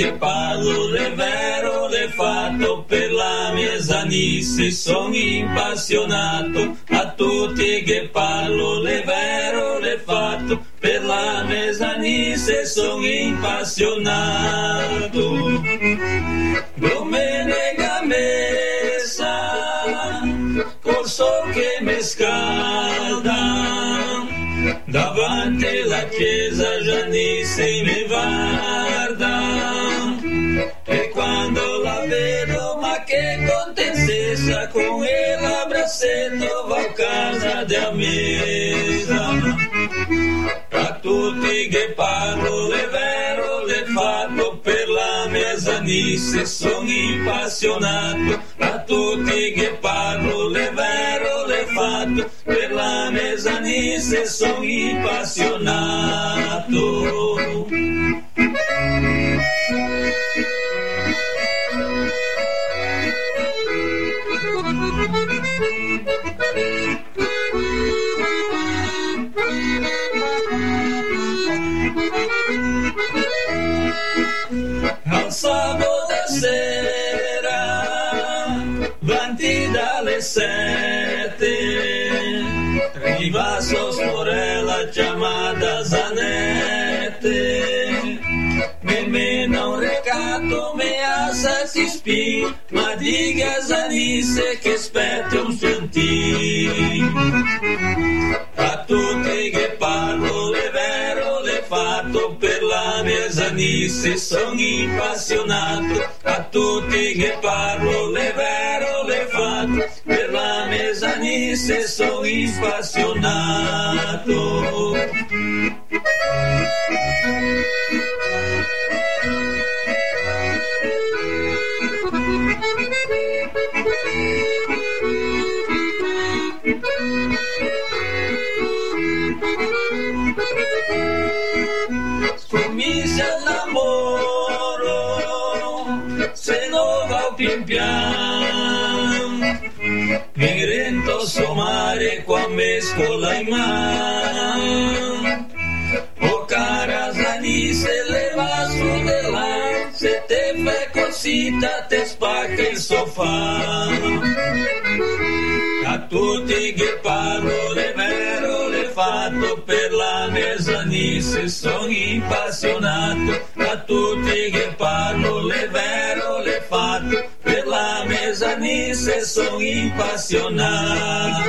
che parlo, è vero, l'è fatto per la mia sanisse, sono impassionato. A tutti che parlo, è vero, l'è fatto per la mia sanisse, sono impassionato. Domenica messa, col sol che mi scalda, davanti alla chiesa Giannisse mi guarda, e quando la vedo, ma che contentezza, con il abbracetto va a casa della mesa. A tutti che parlo, è vero, l'è fatto per la mia sanisse, sono impassionato. A tutti che parlo, è vero, l'è fatto per la mia sanisse, sono impassionato. Al sabato sera, vanti dalle 7, arriva sua sorella chiamata Zanette, mi mena un recato, mi asa si spì, ma dica Zanisse che aspetta un sentì. A tutti che parlo, è vero, l'è fatto per la mia sanisse, sono impassionato. A tutti che parlo, è vero, l'è fatto per la mia sanisse, sono impassionato. Comincia l'amore, se non va pian pian, mi rendo somare qua mescola in man. O cara Zanisse, leva su della, se te fai cosita te spacca il sofà. A tutti che parlo, è vero, l'è fatto per la mia sanisse, sono impassionato. A tutti che parlo, è vero, l'è fatto per la mia sanisse, sono impassionato.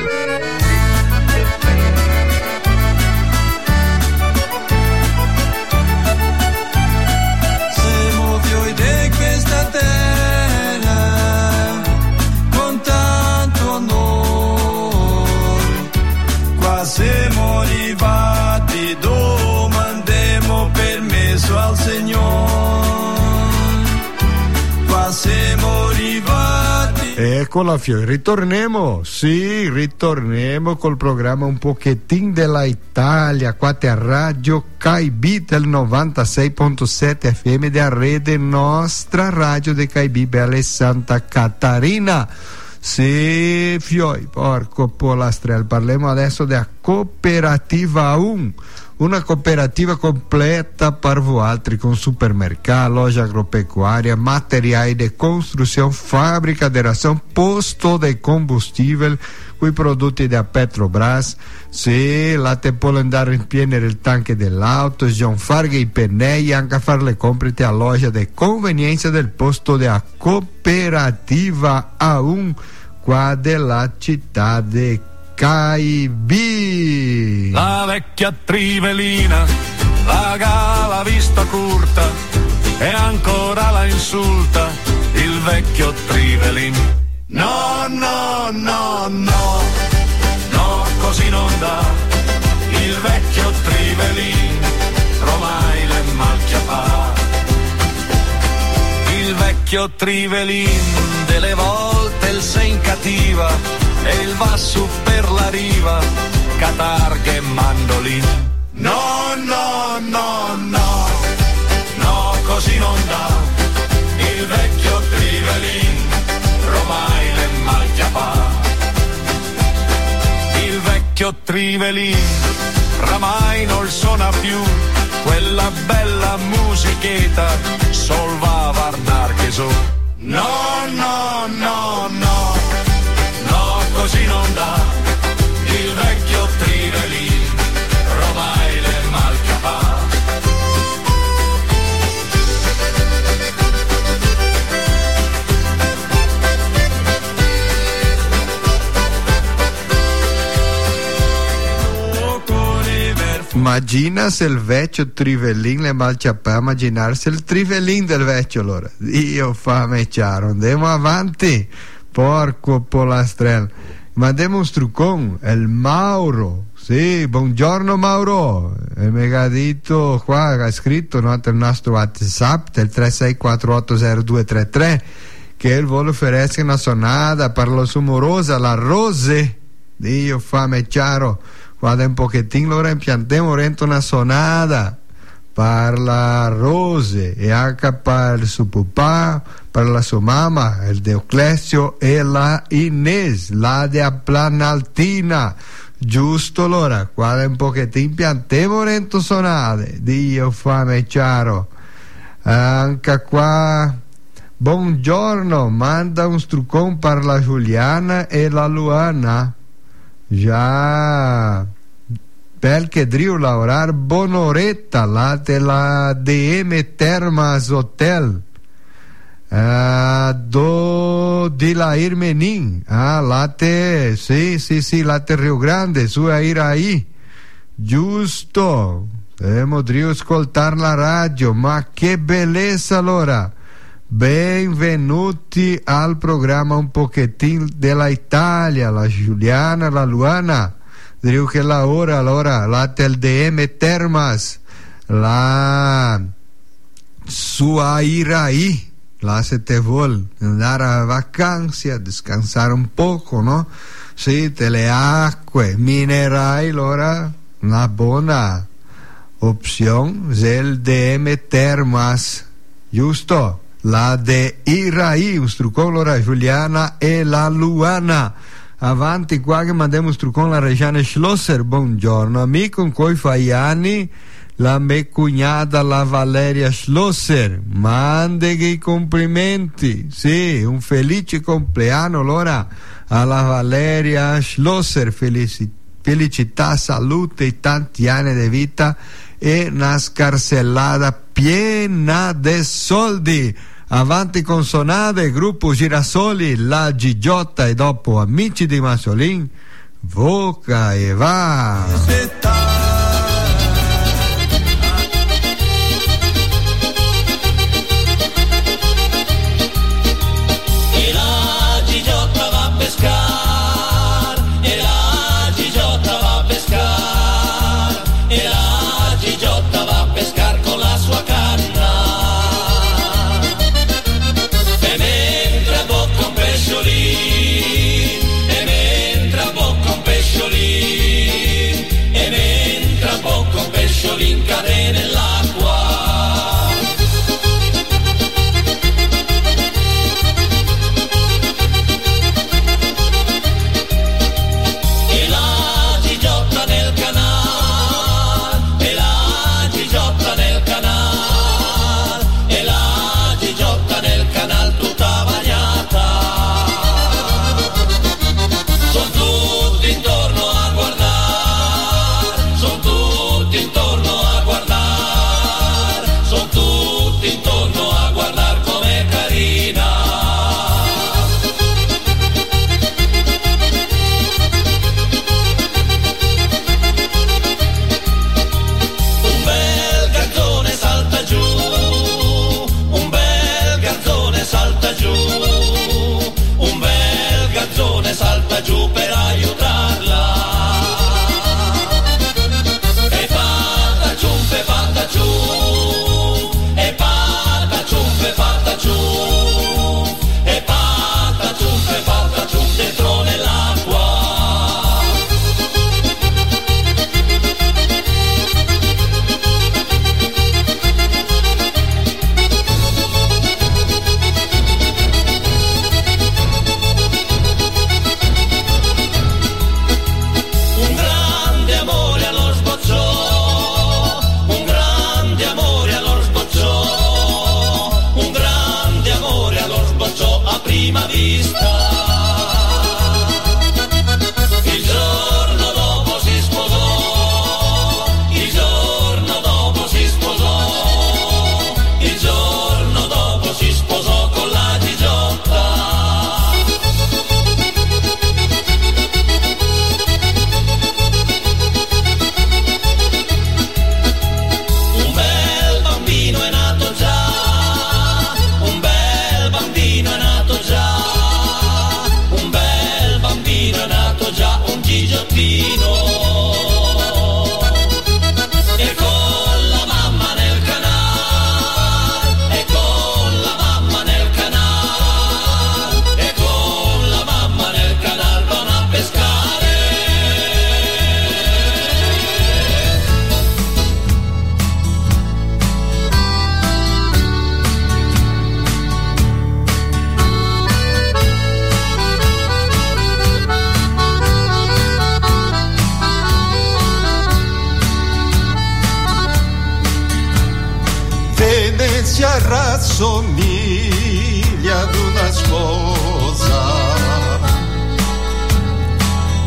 Siamo fioi di questa terra, con tanto onore, qua siamo arrivati, domandiamo permesso al Signore, qua siamo arrivati. Eccola Fioi, ritorniamo col programma Un Pochettino della Italia, qua a Radio Caibi del 96.7 FM della rete nostra radio di Caibi Bella Santa Catarina. Sì, Fioi, porco polastrel, parliamo adesso della Cooperativa 1, una cooperativa completa per voi altri, con supermercato, loja agropecuária, materiais de construção, fábrica de ração, posto de combustível, quei prodotti da Petrobras. Sì, là te puoi andare a riempiere il tanque dell'auto, sgonfiare i pennelli, anche a fare le comprite a loja di convenienza del posto della Cooperativa A1 qua della città di Caibi. La vecchia Trivelina, la gala vista curta e ancora la insulta il vecchio Trivelin. No, no, no, no, no, così non dà. Il vecchio Trivelin ormai le macchia fa. Il vecchio Trivelin delle volte il sen cativa e il va su per la riva, catarghe e mandolin. No, no, no, no, no, così non dà. Il vecchio Trivelin ormai le macchia fa. Il vecchio Trivelin oramai non suona più quella bella musichetta solva varnar che so. No, no, no, no, no, così non dà, il vecchio Trivelin ormai le malcapà. Immagina il vecchio Trivelin le malciapà, immaginarsi il Trivelin del vecchio allora. Dio fammi chiaro, andiamo avanti, porco polastrello. Ma andiamo un struccon, il Mauro. Sì, buongiorno Mauro. Il megadito qua ha scritto no, il nostro WhatsApp del 36480233 che il vuole offerire una sonata per la sua morosa, la Rose. Dio fammi chiaro. Guarda un pochettino, ora impiantiamo rento una sonata per la Rose e anche per il suo papà, per la sua mamma, il Deoclesio e la Ines, la de Planaltina. Giusto allora, guarda un pochettino, impiantiamo rento sonate. Dio fammi chiaro. Anche qua, buongiorno, manda un struccone per la Giuliana e la Luana. Già, perché Drio lavorar buon'oretta là della DM Termas Hotel di la Irmenin, latte, sì, latte Rio Grande, su a Iraí, giusto, dobbiamo Drio ascoltare la radio, ma che bellezza allora. Benvenuti al programma un pochettino della Italia, la Giuliana, la Luana, dico che la ora, allora, la del DM Termas, la sua Iraí, là se te vuol andare a vacanza, descansare un poco, no? Sì, delle acque minerali, allora, una buona opzione, il DM Termas, giusto? La de Iraí, un struccone la Giuliana e la Luana. Avanti qua che mandiamo un struccone la Reggiana Schlosser. Buongiorno amico, con cui fai anni la mia cognata la Valeria Schlosser. Mandegli i complimenti. Sì, un felice compleanno allora alla Valeria Schlosser. Felicità, salute e tanti anni di vita e una scarsellata piena di soldi. Avanti con sonate, gruppo Girasoli, la Gigiotta e dopo Amici di Massolin, voca e va. E la Gigiotta va a pescar, e la Gigiotta va a pescar, e la Gigiotta va a pescar con la sua canna. Cade nell'acqua. E la Gigiotta nel canale, e la Gigiotta nel canale, e la Gigiotta nel canale tutta bagnata. Son tutti intorno a guardare, son tutti intorno a guardare.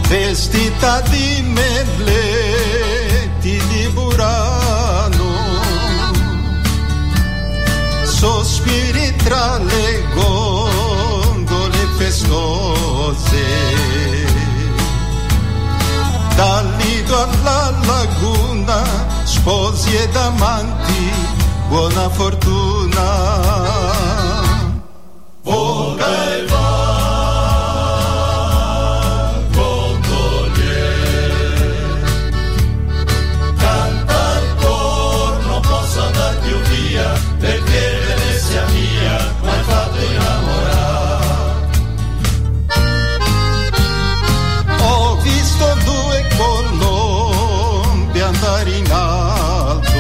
vestita di merletti di Burano, sospiri tra le gondole festose, dal lido alla laguna, sposi ed amanti, buona fortuna. Voga e va, gondolier, canta il cor, non posso andar più via, perché Venezia mia m'hai fatto innamorare. Ho visto due colombi andare in alto,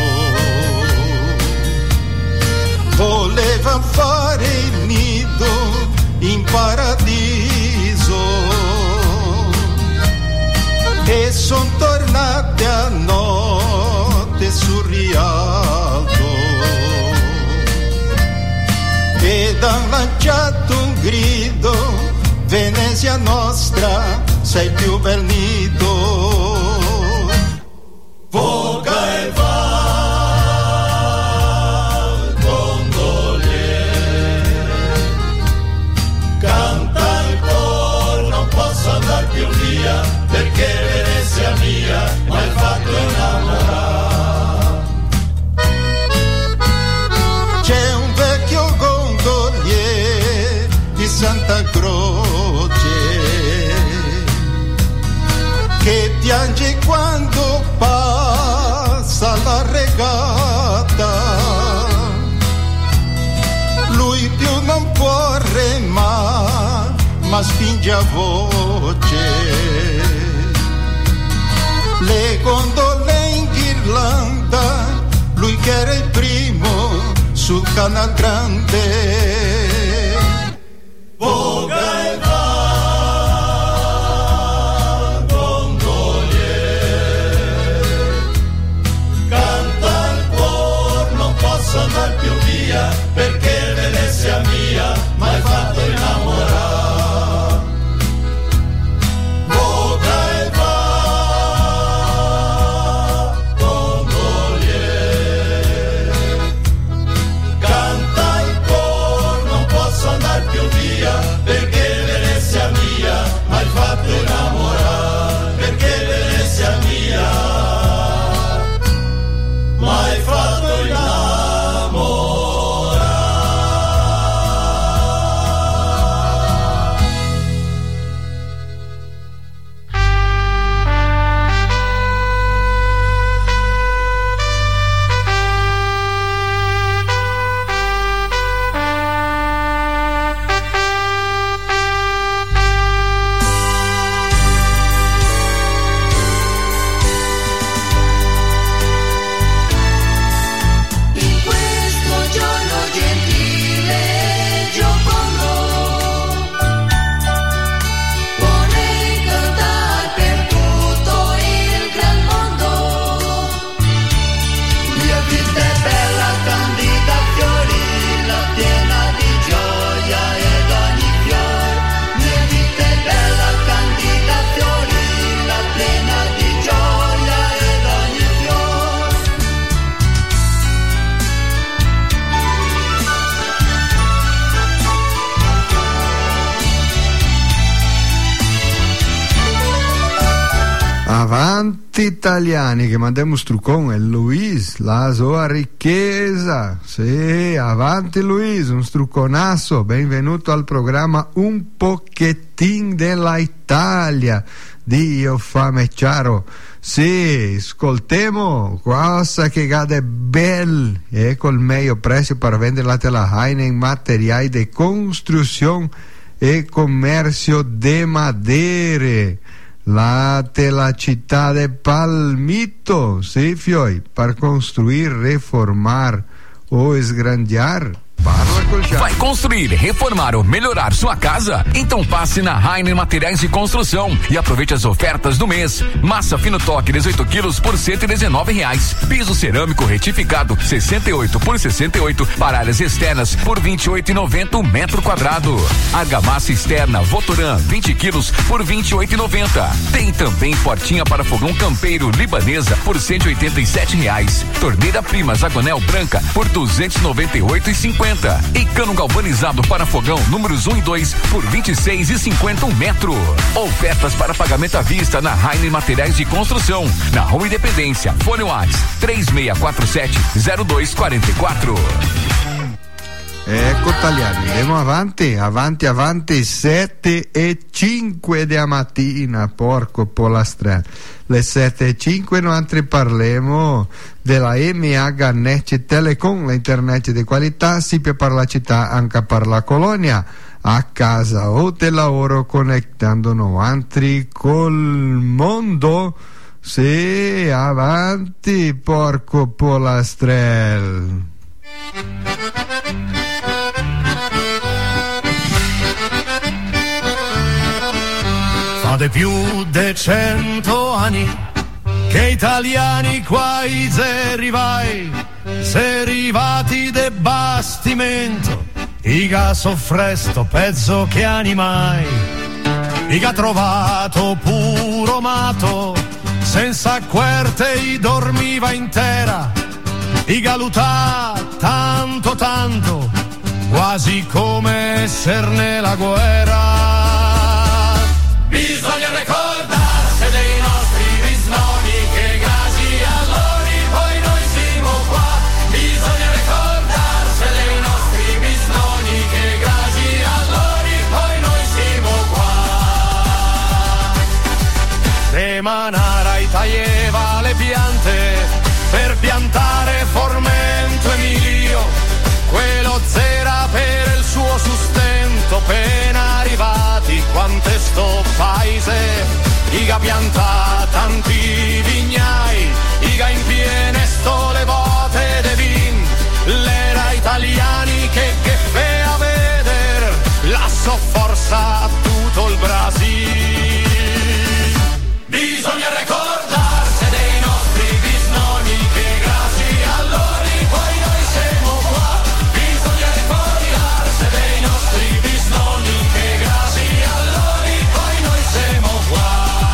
volevan fare il nido in paradiso e son tornate a notte sul Rialto ed han lanciato un grido: Venezia nostra, sei il più bel nido. Voga e va, più via, perché Venezia mia m'hai fatto innamorare. C'è un vecchio gondolier di Santa Croce che piange quando passa la regata, lui più non può remare ma spinge a voce, le gondole in ghirlanda, lui che era il primo sul Canal Grande. Voga e va, gondolier, canta il cuor, non posso andar più via, perché Venezia mia m'hai fatto innamorare. Perché Venezia mia m'hai fatto innamorare, perché Venezia mia m'hai fatto innamorare. Avanti italiani, che mandiamo strucon è Luis, la sua ricchezza. Sì, avanti Luis, un strucconasso, benvenuto al programma Un Pochettin della Italia. Dio fame chiaro. Sì, ascoltiamo cosa che gade bel e col meglio prezzo per vendere la telajaina in materiali di costruzione e commercio de madere. La città de Palmito, sì, fioi, per costruire, reformar o sgrandiar Vai construir, reformar ou melhorar sua casa? Então passe na Rainer Materiais de Construção e aproveite as ofertas do mês. Massa fino toque 18 quilos por R$119. Piso cerâmico retificado 68 por 68 para áreas externas por R$28,90 metro quadrado. Argamassa externa Votoran 20 quilos por R$28,90. Tem também portinha para fogão campeiro libanesa por R$187. Torneira Primas Agonel branca por R$298,50. E cano galvanizado para fogão números 1 e 2 por R$26,50 metro. Ofertas para pagamento à vista na Rainer Materiais de Construção, na Rua Independência. Fone WhatsApp 3647-0244. Ecco Tagliani, andiamo avanti, 7:05 della mattina, porco polastrello. Le 7:05 noi parliamo della MH Net Telecom, l'internet di qualità, sia per la città anche per la colonia, a casa o del lavoro, connettando noi col mondo. Sì, avanti, porco polastrello. Fate più di 100 anni che italiani qua se arrivati de bastimento, iga soffresto pezzo che animai, iga trovato puro mato, senza querte i dormiva intera, iga lutà tanto, quasi come esserne la guerra. Bisogna ricordarsi dei nostri bisnonni che grazie a loro poi noi siamo qua. Bisogna ricordarsi dei nostri bisnonni che grazie a loro poi noi siamo qua. De Manara taglieva le piante per piantare Formento Emilio, quello zera per il suo sustento, appena arrivati quante sto paese, iga pianta tanti vignai, iga in piene sto le bote de vin, l'era italiani che fe a veder, la sofforza a tutto il Brasile. Bisogna ricordarsi dei nostri bisnonni che grazie a loro poi noi siamo qua. Bisogna ricordarsi dei nostri bisnonni che grazie a loro poi noi siamo qua.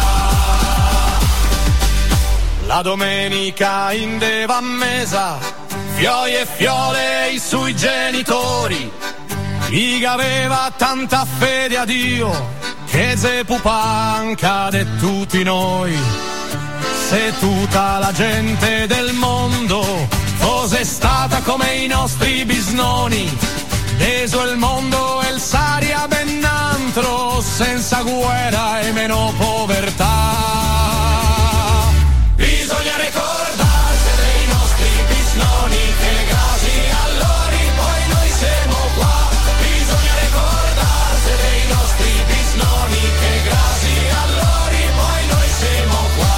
La domenica indeva a mesa, fioi e fiole i suoi genitori, iga aveva tanta fede a Dio che ze pupanca de tutti noi. Se tutta la gente del mondo fosse stata come i nostri bisnoni, deso il mondo e il saria bennantro, senza guerra e meno povertà. Bisogna ricordarsi dei nostri bisnoni che grazie a loro poi noi siamo qua. Bisogna ricordarsi dei nostri bisnoni che grazie a loro poi noi siamo qua.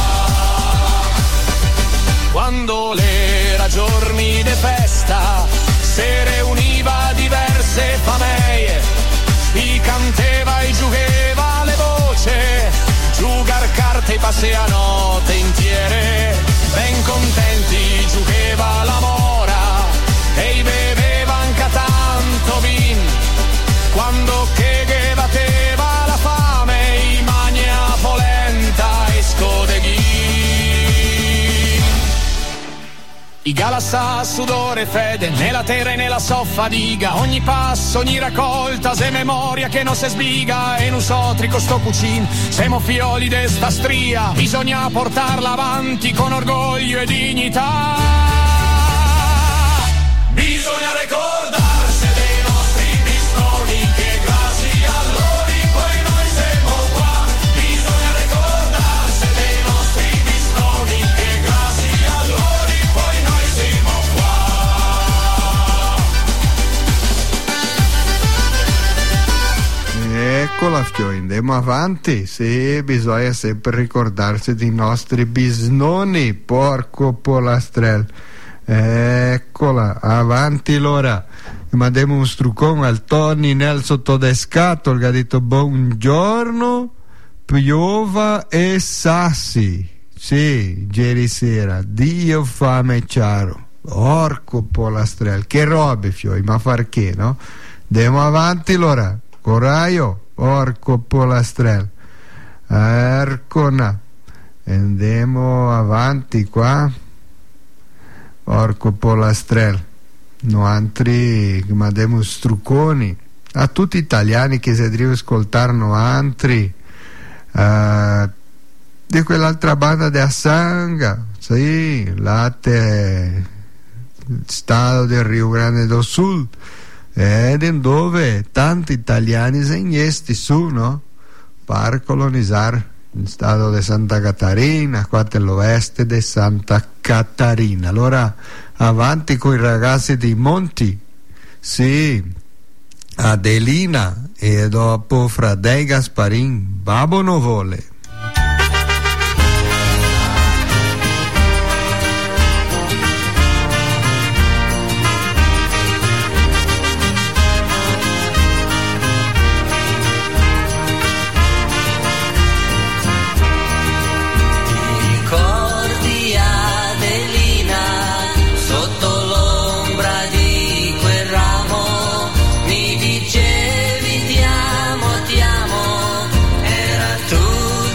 Quando l'era giorni de festa se reuniva diverse famiglie, si canteva e giugheva le voce, giugar carte e passea notte intiere, ben contenti giugheva la mora e beveva anche tanto vin, quando che bateva la fame i magna polenta e scodeghin. I galassa, sudore, fede, nella terra e nella soffadiga, ogni passo, ogni raccolta, se memoria che non si sbiga, e non so trico sto cucin, siamo fioli de sta stria, bisogna portarla avanti con orgoglio e dignità. Bisogna ricordarsi dei nostri bisnonni che grazie a loro poi noi siamo qua. Bisogna ricordarsi dei nostri bisnonni che grazie a loro poi noi siamo qua. Eccola Fioi, andiamo avanti. Sì, bisogna sempre ricordarsi dei nostri bisnonni, porco polastrello. Eccola, avanti l'ora. mandiamo un struccone al Tony Nelson Todescato che ha detto buongiorno, piova e sassi. Sì, ieri sera, Dio fame chiaro. Orco polastrel, che robe fioi, ma far che, no? Andiamo avanti allora, coraio, orco polastrel. Arcona. Andiamo avanti qua. Orco polastrel. No altri che mandiamo strucconi a tutti gli italiani che si devono ascoltare no altri di quell'altra banda di Assanga, sì, latte stato del Rio Grande do Sul, ed dove tanti italiani segnesti su, no? Per colonizzare il stato di Santa Catarina, qua dell'oeste di Santa Catarina. Allora avanti con i ragazzi dei Monti, sì, Adelina, e dopo Fradei Gasparin, Babbo Novole. Dicevi ti amo, era tu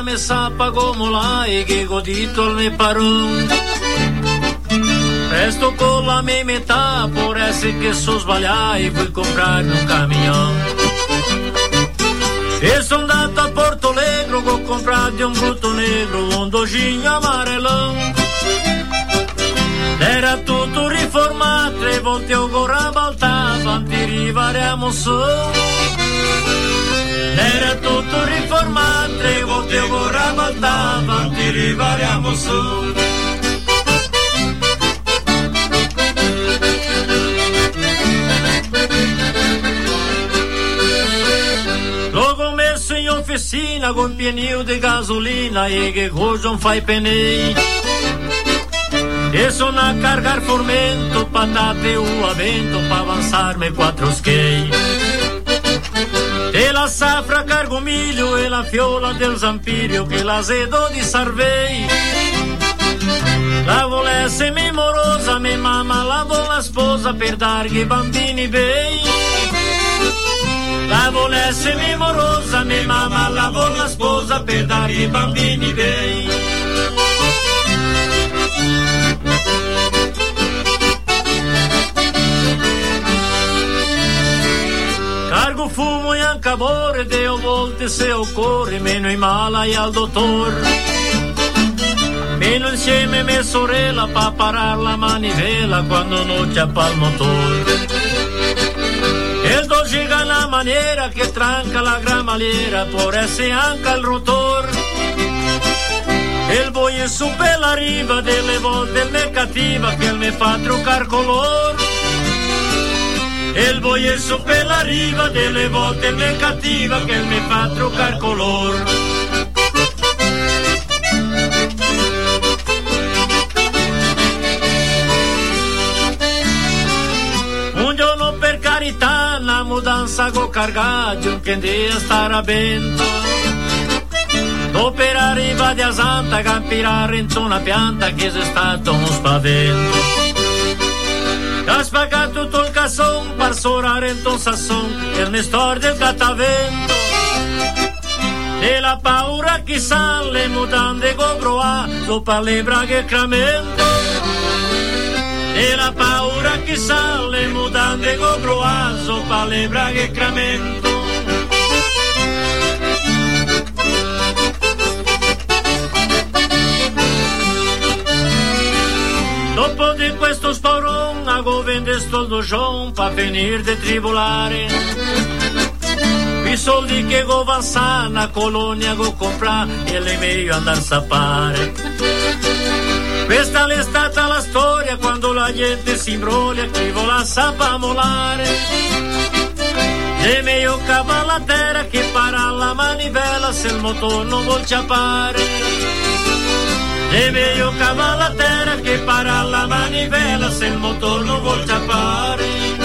me sappa come l'hai che godito al me paron. Presto con la mia metà, può essere che so sbagliai, puoi comprarmi un camion. E sono andato a Porto Alegre, ho comprato un brutto negro, un dogigno amarellone. Era tutto riformato, 3 volte ancora baltava, ti rivariamo su. Era tutto riformato, 3 volte ancora baltava, ti rivariamo su. L'ho messo in officina con pienino di gasolina e che cosa non fai penei. E sono a cargar formento, patate o a vento, pa' avanzarmi 4 skate. E la safra cargo miglio e la fiola del zampirio che l'azedo di Sarvei. La volesse mia morosa, mia mamma lavò la sposa per dargli i bambini bei. La volesse mia morosa, mia mamma lavò la sposa per dargli i bambini bei. Cargo fumo e anche amore, Deo volte se occorre, meno in mala e al dottor. Meno insieme mia sorella pa' parar la manivela quando non c'è il motore. E do llega una maniera che tranca la gramaliera, può essere anche il rotor. E il boie su per la riva, delle volte il me cattiva che il me fa truccar color. E il boie su per la riva, delle volte il me cattiva che il me fa truccar color. Un giorno per carità, una mudanza con cargaggio che andea a stare a vento. Dopo arriva di Asanta, campirare in una pianta che c'è stato un spavento. Ha spagato tutto il casson, per sorare in un sasson, e il nestor del catavento. E la paura che sa, le mutande gobroa, sopra le braghe e cramento. E la paura che sa, le mutande gobroa, sopra le braghe e cramento. Dopo di questo sporon, hago vende sto dojon pa' venir de tribolare. I soldi che go avanzana, colonia go compra e le meglio andar a sapare. Questa è stata la storia quando la gente si imbroglia, chi vola sappa molare. E meglio cava la terra che para la manivela se il motore non vuol ciappare. E meglio cava la terra che para la manivela se il motore non vuol ciappare.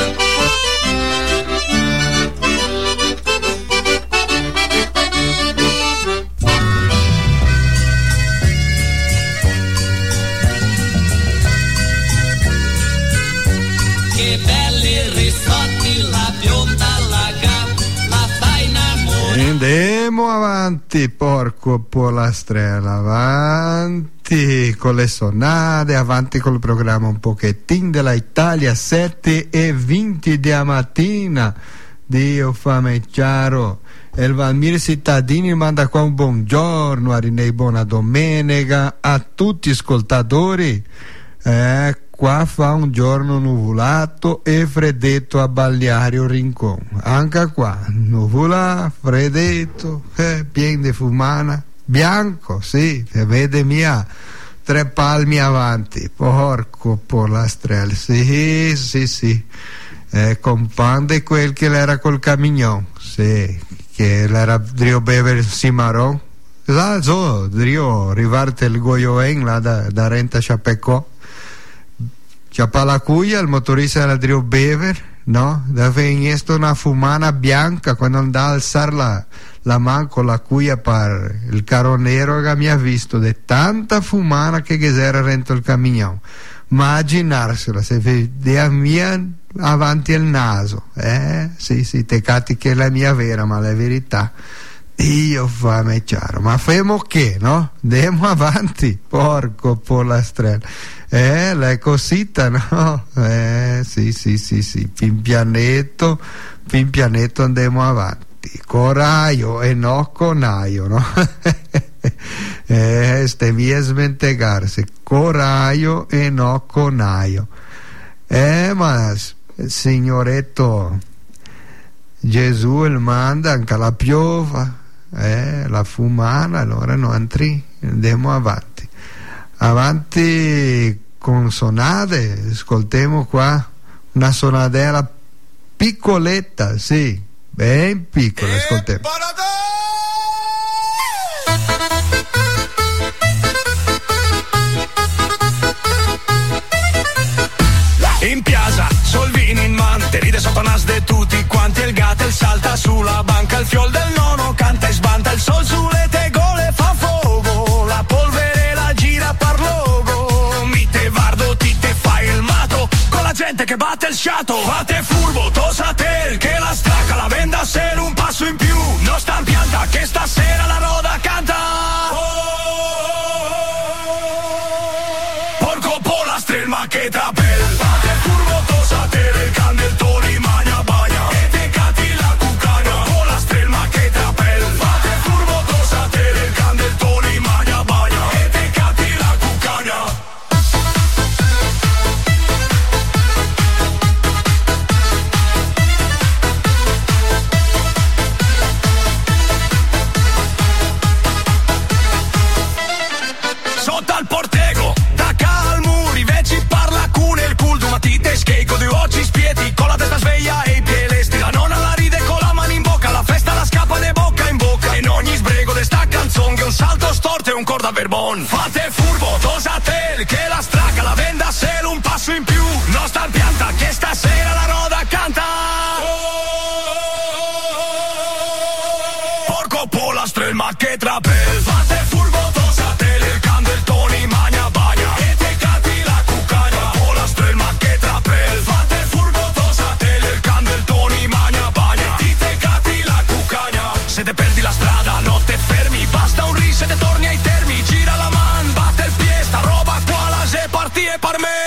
Che belli risotti, la bionda, la gamba, la fai innamorare. Andiamo avanti, porco polastrella, avanti con le sonate, avanti col programma un pochettino della Italia, 7:20 di mattina. Dio fammi chiaro. Il Valmir Cittadini manda qua un buongiorno, a Rinei buona domenica a tutti gli ascoltatori. Qua fa un giorno nuvolato e freddetto a Balneario Rincon. Anche qua, nuvolato, freddetto, pieno di fumana, bianco, sì, vede mia, 3 palmi avanti, porco polastrello, sì, compande quel che l'era col camion, sì, che l'era Drio Bever Simaron, Drio rivarte il Goyoen là da Renta Chapecò. C'è la cuia, il motorista era Drio Bever, no? Dove in una fumana bianca quando andava a alzare la mano con la cuia per il carro nero che mi ha visto di tanta fumana che era dentro il camion. Immaginarsela, se vedeva mia avanti il naso, sì, te cati che è la mia vera, ma la verità. Io fame chiaro, ma femo che, no? Andiamo avanti, porco pollastrello. La cosita, no? Sì, pin pianetto andiamo avanti. Coraio e no conaio, no? Ste vie smentegarsi, coraio e no conaio. Ma signoretto Gesù il manda anche la piova, la fumana, allora noi andiamo avanti con sonate. Ascoltiamo qua una sonadera piccoletta, sì, ben piccola, ascoltiamo. In piazza, Solvini in mante, ride sotto nas de tutti quanti, il gatto salta sulla banca, il fiol del nono canta e sbanta, il sol sulle tegole fa fuoco, la polvere la gira par logo, mi te vardo ti te fai il mato, con la gente che batte il sciato, fate furbo, tosa te, che la stracca la venda se un passo in più, non sta in pianta che stasera la roda canta, porco polastre ma che trapel. Un corda verbon, fate furbo, dosatel, che la stracca la venda se un passo in più, non sta in pianta che stasera la roda canta. Porco polastre ma che trapel, fate furbo, dosatel, il candel toni magna bagna, e te cati la cucagna, polastre ma che trapel, fate furbo, dosatel, il candel toni magna bagna, e te cati la cucagna, se te perdi la strada non te fermi, basta un ris e te torni ai termi, gira la man, batte il piede, sta roba qua la se parti e par me,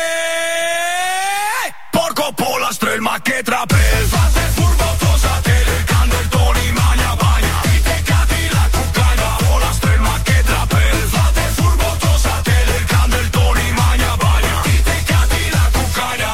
porco polastre ma che trapel, fate furbo, tosatel, il candel toni magna bagna, i te cati la cucagna, polastre ma che trapel, fate furbo, tosatel, il candel toni magna bagna, i te cati la cucagna.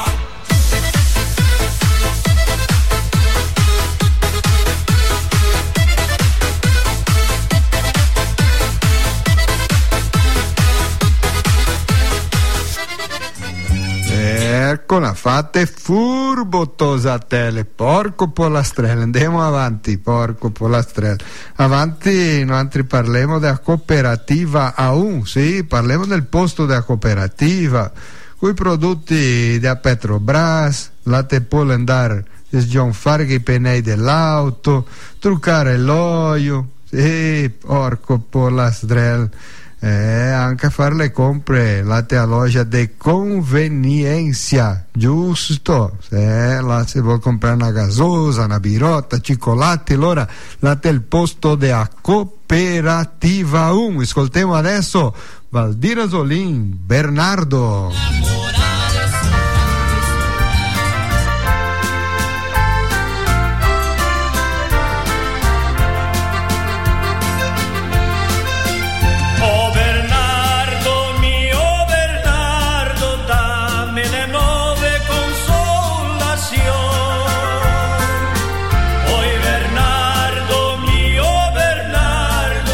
Eccola, fate furbo tosatele, porco pollastrello, andiamo avanti, porco pollastrello, avanti, noi parliamo della cooperativa A1, sì, parliamo del posto della cooperativa, con i prodotti da Petrobras, la te può andare a sgionfare i pennei dell'auto, truccare l'olio, sì, porco pollastrello. Anche a fare le compre la te loja de convenienza, giusto? Là se vuoi comprare una gasosa, una birotta, cioccolati, allora la te il posto della cooperativa 1. Ascoltiamo adesso Valdira Zolin, Bernardo.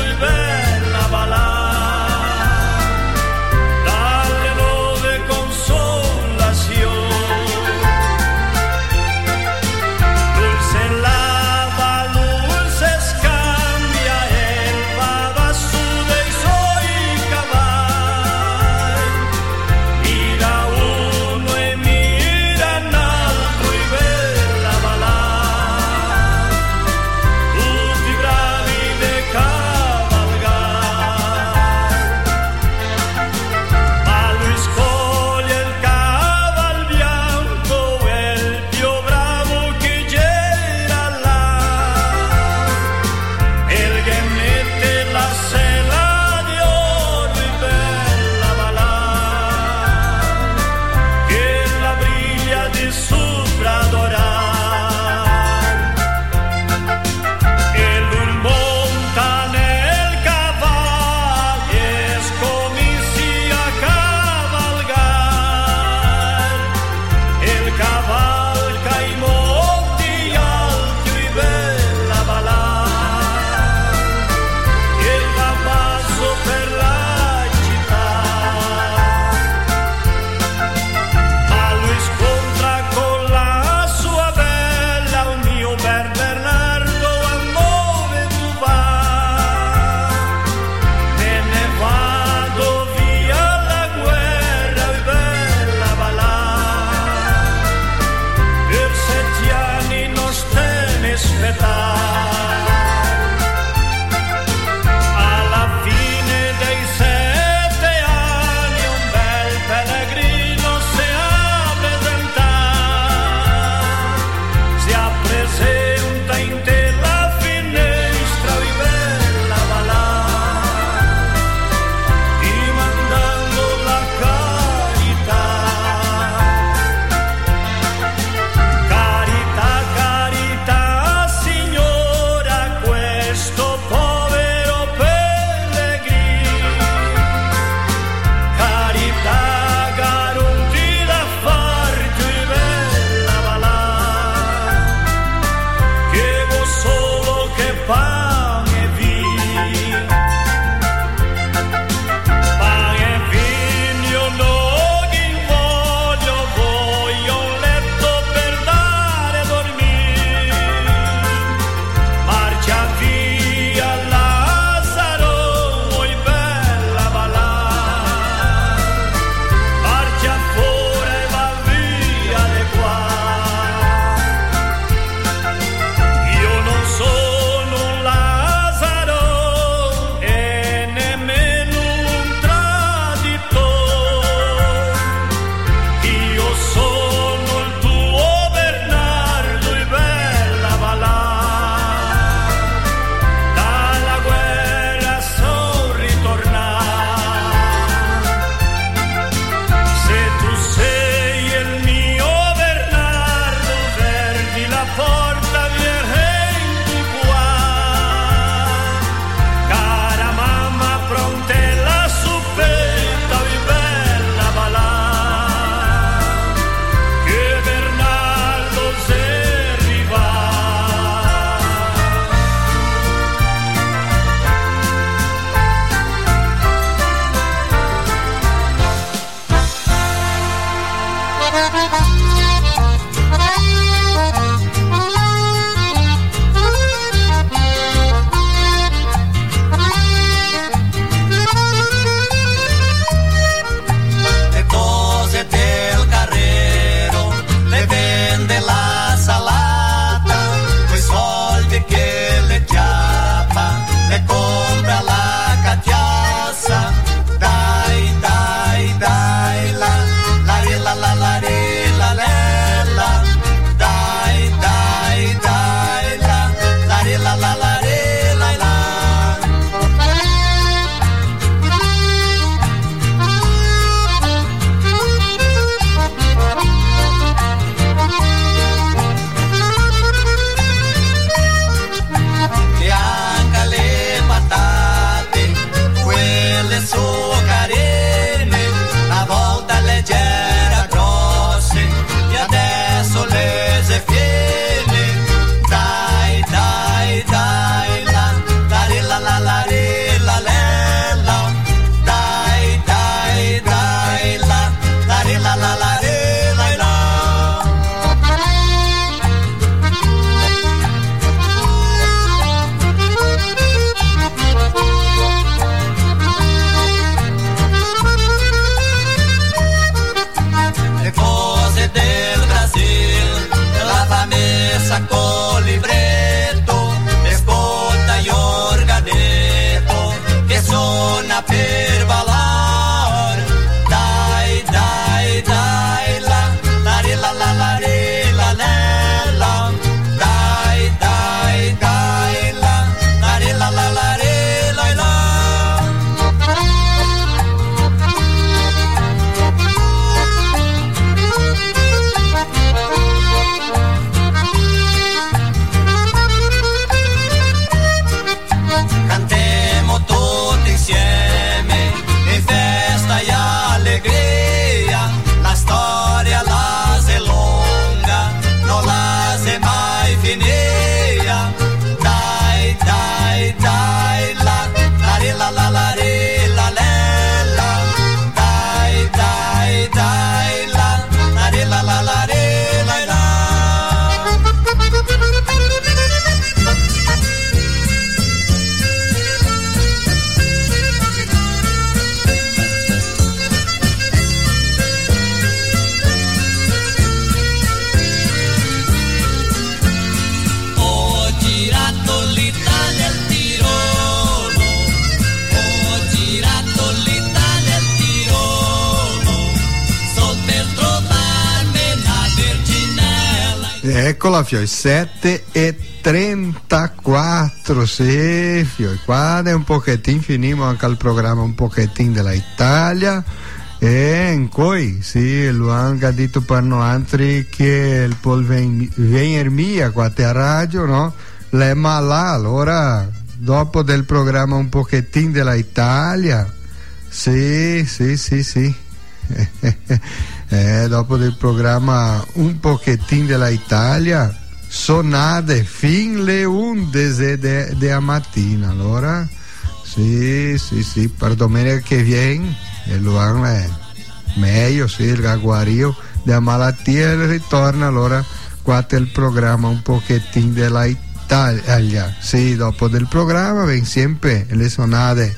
Dalle nove console Eccola Fioi, 7:34, sì Fioi, qua è un pochettino, finimo anche il programma un pochettino della Italia e in cui sì, lo hanno detto per noi altri che il venerdì qua a radio, no? L'è malà, allora dopo del programma un pochettino della Italia, sì. Dopo del programma un pochettino della Italia sonate fin le 11 della mattina, allora sì, per domenica che viene e lo è meglio, sì, il guario della malattia e ritorna, allora qua è il programma un pochettino della Italia, sì, dopo del programma viene sempre le sonate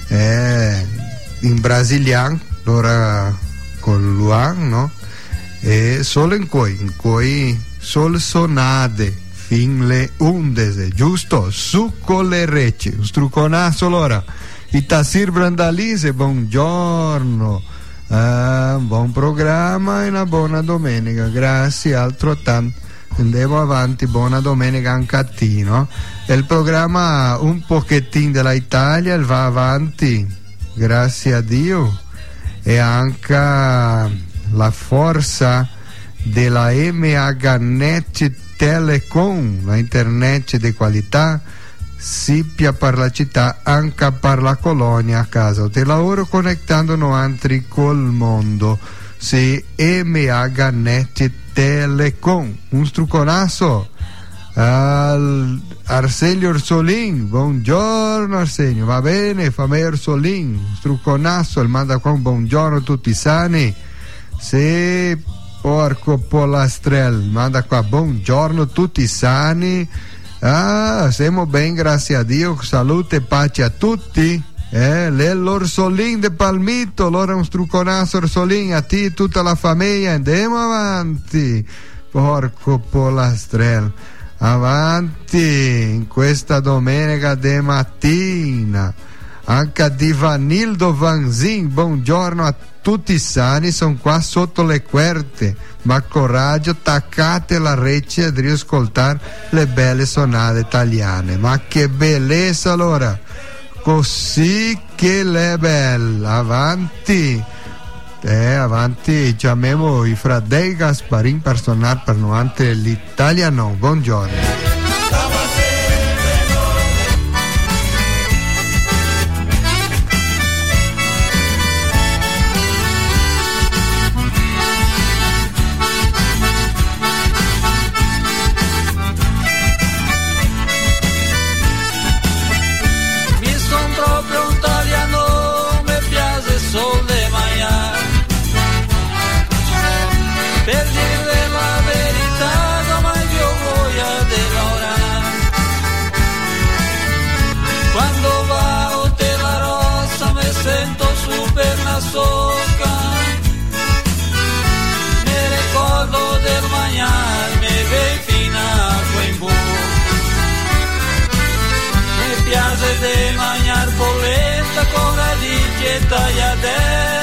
in brasiliano, allora con Luan, no? E solo in cui solo sonate fin le 11, giusto? Su con le reci, un struconasso allora. Itasir Brandalise, buongiorno, buon programma e una buona domenica, grazie, altro tanto. Andiamo avanti, buona domenica anche a te, no? E il programma un pochettino della Italia va avanti, grazie a Dio. E anche la forza della MHNet Telecom, la internet di qualità, sia per la città anche per la colonia a casa del lavoro, connettando altri col mondo. Sì, MHNet Telecom, un struconasso. Arsenio Orsolin, buongiorno Arsenio, va bene, fammi Orsolin, struconasso, il manda qua un buongiorno a tutti sani, se porco Polastrel, manda qua buongiorno a tutti sani, siamo ben, grazie a Dio, salute e pace a tutti, l'Orsolin de Palmito, allora un struconasso Orsolin, a te e tutta la famiglia, andiamo avanti, porco Polastrel. Avanti in questa domenica de mattina anche di Vanildo Vanzin, buongiorno a tutti sani, sono qua sotto le querte, ma coraggio, attaccate la rete ad riascoltare le belle sonate italiane, ma che bellezza allora, così che le belle, avanti. Avanti, chiamiamo i fratelli Gasparin per suonare per noi l'italiano. Buongiorno. Per dire la verità, come io voglio de lavorare. Quando vado della rossa mi sento super una socca. Mi ricordo del mangiare, mi vei fino a in bocca. Mi piace di mangiare polenta con radici e tagliatelle.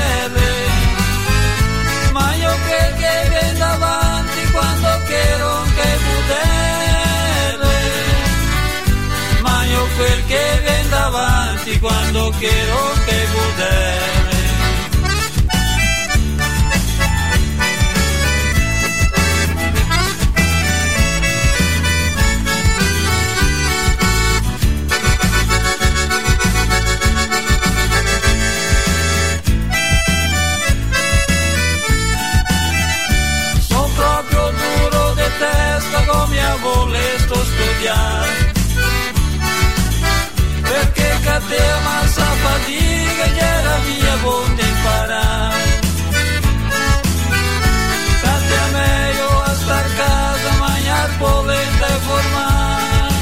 Ma io che viene davanti quando quiero che budelle. Ma io quel che viene davanti quando quiero che budelle. Come volesto studiare perché cattiva massa fatica e era via buona imparare. State a meglio a star casa, mangiar polenta e formare.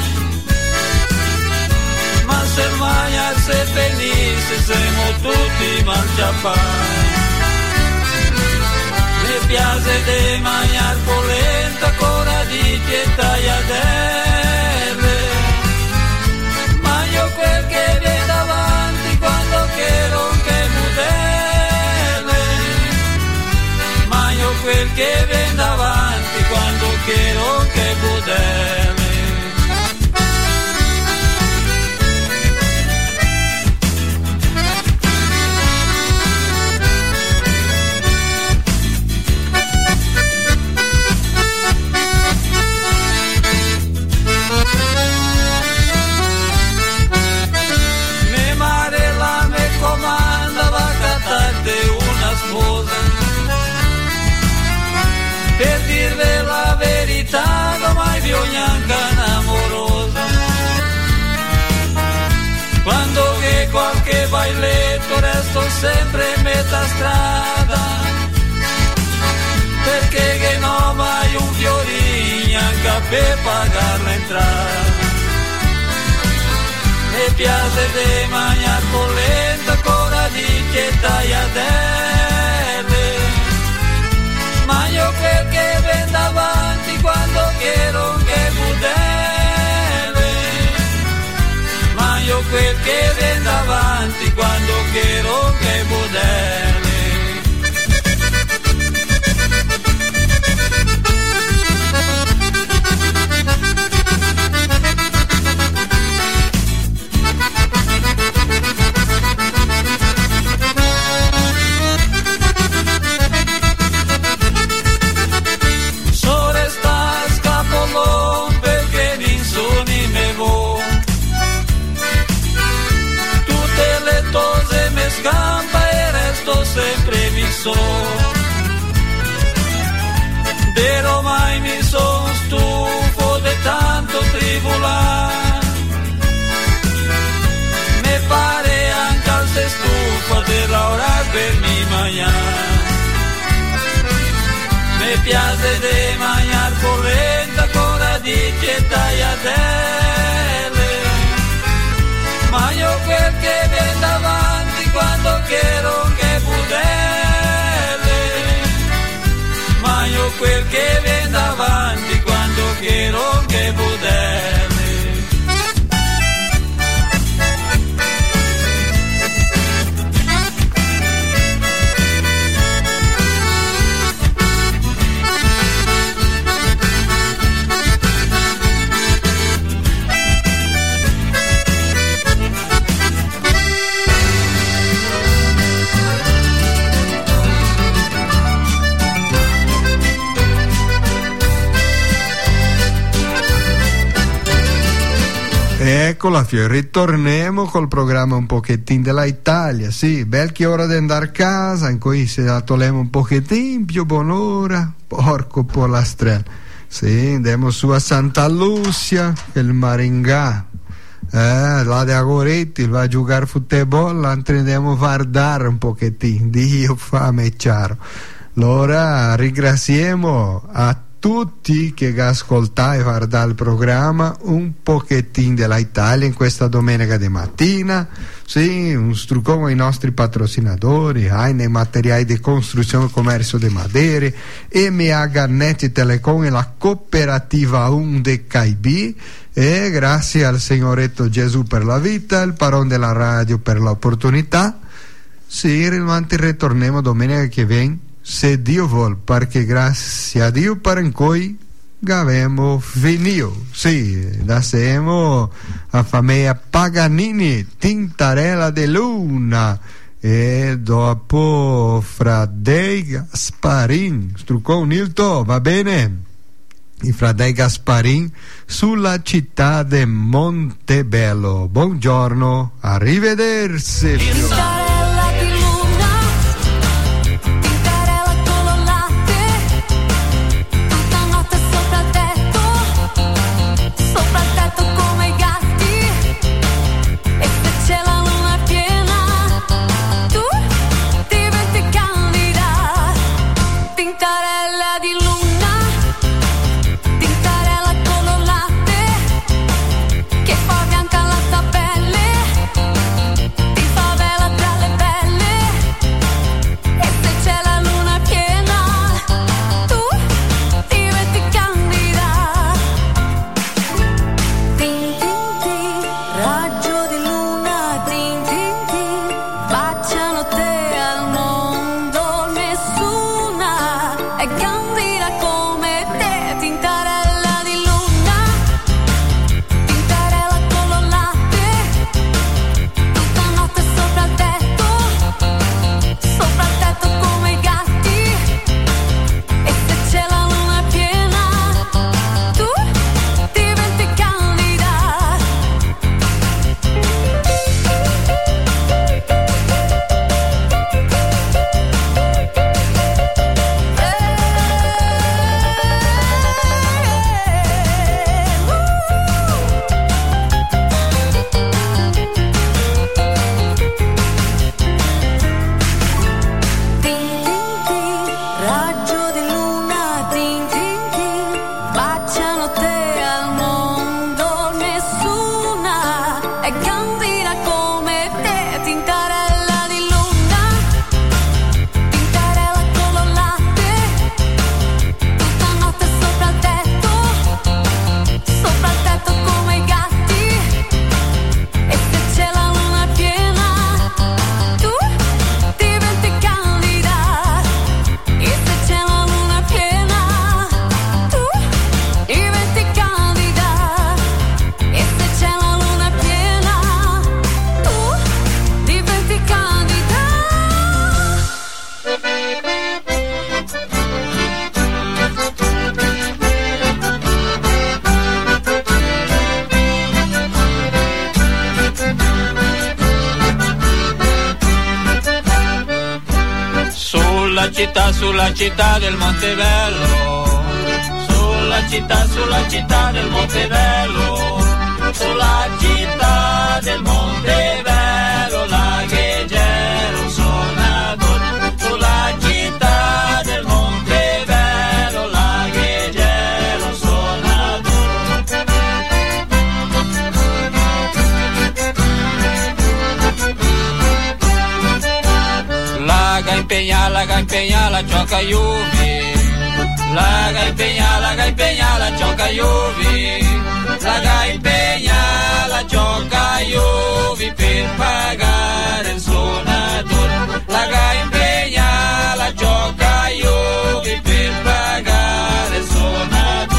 Ma se mangiar se felice siamo tutti mangiapari. Mi piace di mangiar polenta con radici e tagliatelle. Ma io quel che viene davanti quando quiero che budelle. Ma io quel che viene davanti quando quiero resto sempre in metà strada, perché che non mai un fiorino anche per pagare l'entrata. Mi piace di mangiare polenta con radicchie e tagliatelle, mangio quel che vende avanti quando quiero che budelle, mangio quel che vende avanti quando quiero che budelle. Scampa e resto sempre mi so, però mai mi son stufo di tanto tribulare, mi pare anche al se stufa di lavorare per mi mangiare, mi piace di mangiare polenta con radicchie e tagliatelle, mangio quel che vende avanti quando quiero che budelle, mangio quel che vende avanti quando quiero che budelle. Eccola, ritorniamo col programma un pochettino della Italia. Sì, bel che ora di andare a casa, in cui se la togliamo un pochettino più buon'ora, porco polastrello. Sì, andiamo su a Santa Lucia, il Maringà, là di Agoretti, va a giocare football, andiamo a guardare un pochettino, Dio fame e chiaro. Allora ringraziamo a tutti che ascoltate e guardate il programma un pochettino della Italia in questa domenica di mattina. Sì, un struccone ai nostri patrocinatori, nei materiali di costruzione e commercio di Madere, MA Garnetti Telecom e la cooperativa 1 de Caibì, e grazie al Signoretto Gesù per la vita, il Paron della radio per l'opportunità. Sì, ritorniamo domenica che viene, se Dio vuol, perché grazie a Dio per cui abbiamo finito. Sì, da siamo a famiglia Paganini, Tintarella de Luna, e dopo Fradei Gasparin, Struccò Nilto, va bene? I Fradei Gasparin sulla città di Montebello. Buongiorno, arrivederci. Che fa bianca la tabelle, ti fa bella sulla città del Montebello, sulla città del Montebello, sulla città del Montebello, la che c'era un suonatore, sulla città del Montebello, la che c'era un suonatore. La ga impegnala, gioca Juve, la ga impegnala, gioca Juve, la ga impegnala, gioca Juve per pagare il suonatore, la ga impegnala, gioca Juve per pagare il suonatore.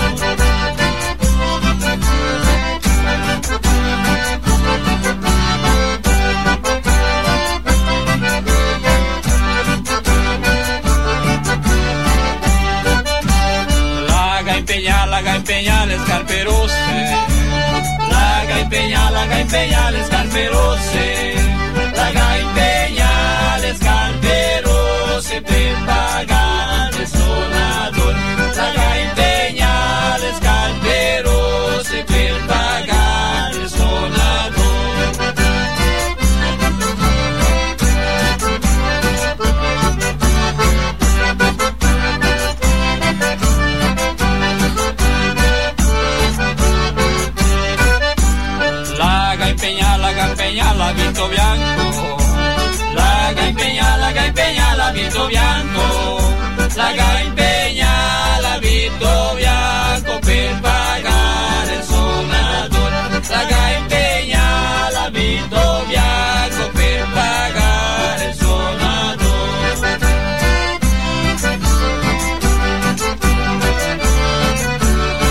La ga impegna le scarpe rosse, la ga impegna le scarpe rosse, la ga impegna le scarpe rosse per pagare il suonatore, la ga impegna le scarpe rosse per pagare il suonatore. La vinto bianco, la ga impegna, la vinto bianco, la ga impegna.